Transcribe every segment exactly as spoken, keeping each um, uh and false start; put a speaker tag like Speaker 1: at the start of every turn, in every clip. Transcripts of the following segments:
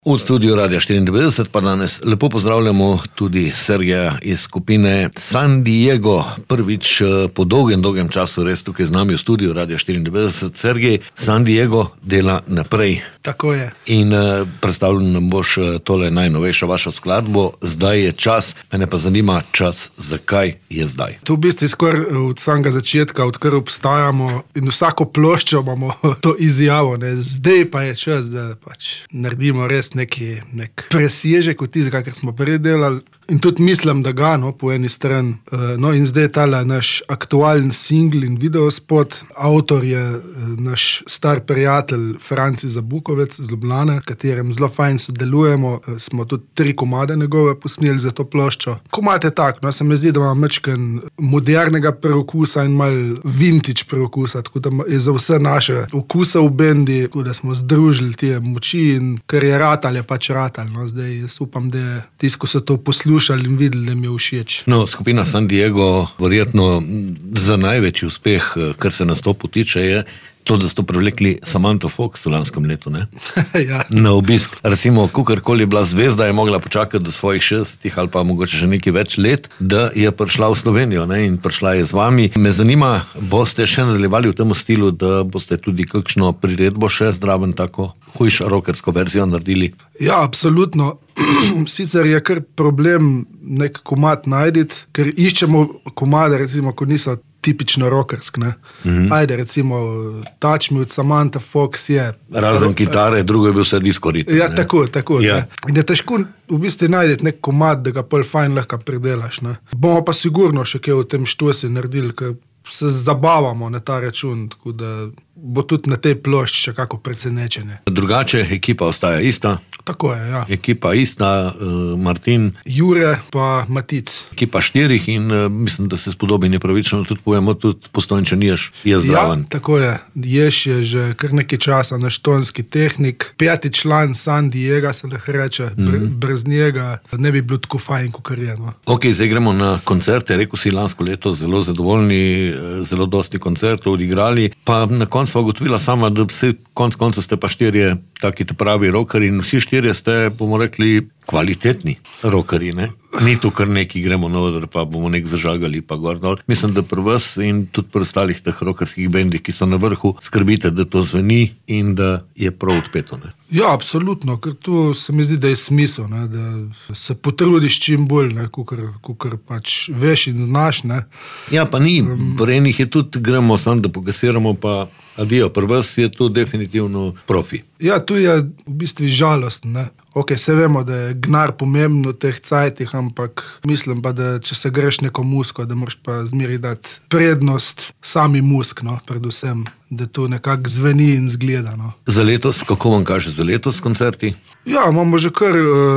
Speaker 1: V studiu Radia štiriindevetdeset pa danes lepo pozdravljamo tudi Sergeja iz skupine San Diego. Prvič po dolgem, dolgem času res tukaj z nami v studiu Radia štiriindevetdeset. Sergej, San Diego dela naprej.
Speaker 2: Tako je.
Speaker 1: In uh, predstavljeno nam boš tole najnovejšo vašo skladbo. Zdaj je čas, mene pa zanima čas, zakaj je zdaj.
Speaker 2: Tu v bistvu skoraj od samega začetka, odkar obstajamo in vsako ploščo imamo to izjavo. Ne. Zdaj pa je čas, da pač naredimo res neki nek presežek od tistega, kar smo prej delali. In tudi mislim, da ga, no, po eni strani. No, in zdaj je tale naš aktualen singl in videospot. Avtor je naš star prijatelj Franci Zabukovec z Ljubljane, katerem zelo fajn sodelujemo. Smo tudi tri komade njegove posneli za to ploščo. Komad je tak, no, se mi zdi, da ima mečken modernega preokusa in malo vintage preokusa, tako da je za vse naše okuse v bendi, tako da smo združili te moči in kar je ratal, je pač ratal. No, zdaj jaz upam, da je tisto, ko so to poslušali in videli, da mi je všeč.
Speaker 1: No, skupina San Diego verjetno za največji uspeh, kar se nastopu tiče, je to, da ste privlekli Samantho Fox v lanskem letu, ne?
Speaker 2: Ja.
Speaker 1: Na obisk. Recimo, kakorkoli je bila zvezda, je mogla počakati do svojih šestdesetih ali pa mogoče še nekaj več let, da je prišla v Slovenijo, ne? In prišla je z vami. Me zanima, boste še nadaljevali v tem stilu, da boste tudi kakšno priredbo še zdraven tako hujš rockersko verzijo naredili?
Speaker 2: Ja, absolutno. Sicer je kar problem nek komad najditi, ker iščemo komade, recimo, ko niso tipično rockersk, ne. Mm-hmm. Ajde, recimo, Touch Me od Samantha Fox je...
Speaker 1: Razen kitare, drugo je bil vse disco ritem.
Speaker 2: Ja, tako, tako.
Speaker 1: Ja.
Speaker 2: In je težko v bistvu najdeti nek komad, da ga pol fajn lahko predelaš, ne. Bomo pa sigurno še kaj v tem štusi naredili, ker se zabavamo na ta račun, tako da bo tudi na tej plošči še kako presenečenje.
Speaker 1: Drugače, ekipa ostaja ista?
Speaker 2: Tako je, ja.
Speaker 1: Ekipa ista, uh, Martin,
Speaker 2: Jure pa Matic.
Speaker 1: Ekipa štirih in uh, mislim, da se spodobi nepravično tudi povemo, tudi Postojnčan Jež je zraven.
Speaker 2: Ja, tako je. Jež je že kar nekaj časa naš tonski tehnik. Peti član San Diego se lahko reče. Mm-hmm. Brez njega ne bi bilo tako fajn, kot je. No.
Speaker 1: Ok, zdaj gremo na koncerte. Rekel si lansko leto zelo zadovoljni, zelo dosti koncertov odigrali, pa na koncu sva ugotovila sama, da vsi konc koncu ste pa štirje taki pravi rockeri in vsi štirje ste, bomo rekli, kvalitetni rockeri, ne? Ni tu kar neki gremo na oder, pa bomo nek zažagali, pa gor dol. Mislim, da pri vas in tudi pri ostalih teh rockerskih bendih, ki so na vrhu, skrbite, da to zveni in da je prav odpeto, ne?
Speaker 2: Ja, absolutno, ker tu se mi zdi, da je smisel, ne? Da se potrudiš čim bolj, ne? Kukor, kukor pač veš in znaš, ne?
Speaker 1: Ja, pa ni, um, pri enih je tudi gremo sam, da pokasiramo, pa adijo, pri vas je to definitivno profi.
Speaker 2: Ja, tu je v bistvu žalost, ne? Ok, se vemo, da je gnar pomembno v teh cajtih, ampak mislim pa, da če se greš neko musko, da moraš pa zmeri dati prednost sami musk, no, predvsem, da to nekako zveni in zgleda, no.
Speaker 1: Za letos, kako vam kaže za letos koncerti? Ja,
Speaker 2: imamo že kar,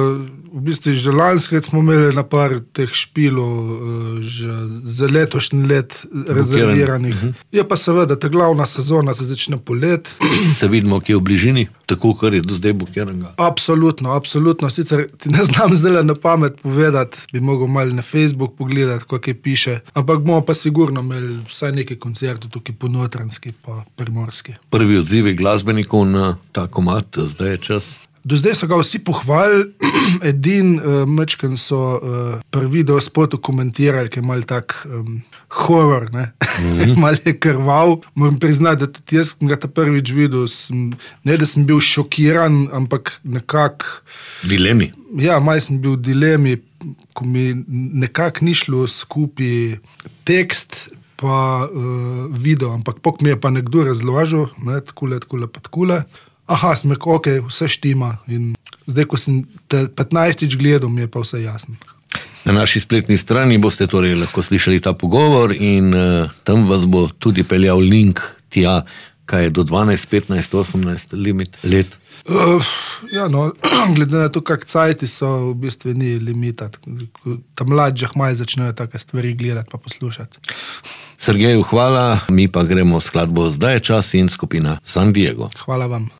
Speaker 2: v bistvu že lanskrat smo imeli na par teh špilov že za letošnji let rezerviranih. Uh-huh. Je pa seveda, ta glavna sezona se začne polet.
Speaker 1: Se vidimo, ki je v bližini, tako kar je do zdaj bukiranega.
Speaker 2: Absolutno, absolutno. Sicer ti ne znam zdaj na pamet povedati, bi mogel malo na Facebook pogledati, kaj piše, ampak bomo pa sigurno imeli vsaj nekaj koncertov tukaj po Notranjski pa Primorski.
Speaker 1: Prvi odzivi glasbenikov na ta komad, zdaj je čas.
Speaker 2: Do zdaj so ga vsi pohvalili, edin uh, mečken so uh, pri videospotu komentirali, ki je mal tak um, horror, ne, mm-hmm. mal je krval. Moram priznati, da tudi jaz ga ta prvič videl, sem, ne da sem bil šokiran, ampak nekako...
Speaker 1: Dilemi.
Speaker 2: Ja, mal sem bil v dilemi, ko mi nekako ni šlo skupaj tekst pa uh, video, ampak pok mi je pa nekdo razložil, ne, takule, takule, pa takule. Aha, sem rekel, ok, vse štima in zdaj, ko sem te petnajstič gledal, mi je pa vse jasno.
Speaker 1: Na naši spletni strani boste torej lahko slišali ta pogovor in uh, tam vas bo tudi peljal link tja, kaj je do dvanajst, petnajst, osemnajst limit let.
Speaker 2: Uh, ja, no, glede na to, kak cajti so, v bistvu ni limita. Tam mladžah maj začnejo take stvari gledati pa poslušati.
Speaker 1: Sergeju, hvala, mi pa gremo v skladbo Zdaj je čas in skupina San Diego.
Speaker 2: Hvala vam.